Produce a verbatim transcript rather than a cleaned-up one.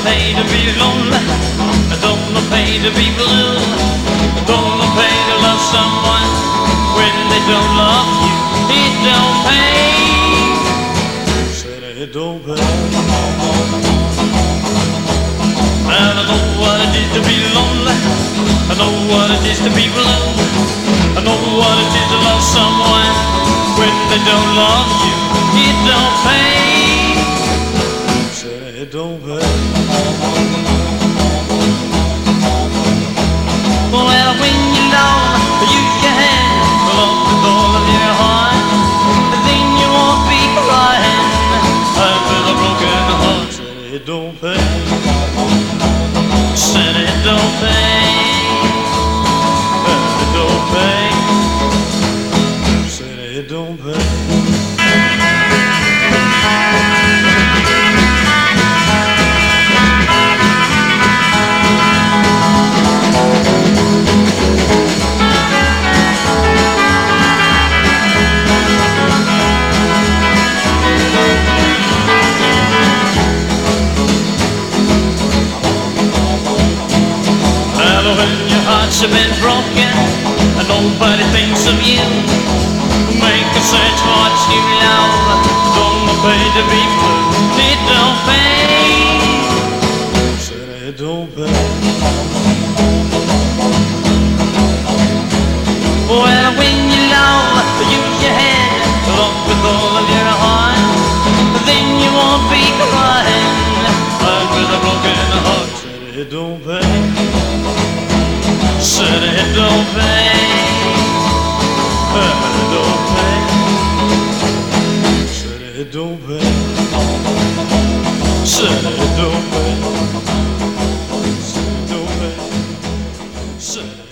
pay to be lonely. Don't pay to be blue. Don't pay to love someone when they don't love you. It don't pay. Said it don't pay. And I know what it is to be lonely. I know what it is to be blue. I know what it is to love someone when they don't love you. It don't pay. Said it don't pay. Well, when you're alone, use your hand along with all of your heart. Then you won't be crying under the broken heart. Said it don't pay. Said it don't pay. Said it don't pay. Said it don't pay. When your hearts have been broken and nobody thinks of you, make a search for what you love. Don't pay to be blue. It don't pay. Said it don't pay. Well, when you're alone, use your head along with all of your heart. Then you won't be crying with a broken heart. Said it don't pay. Said it don't pay. Said it don't pay. Said it don't pay. Said it don't pay. Said it don't pay. Said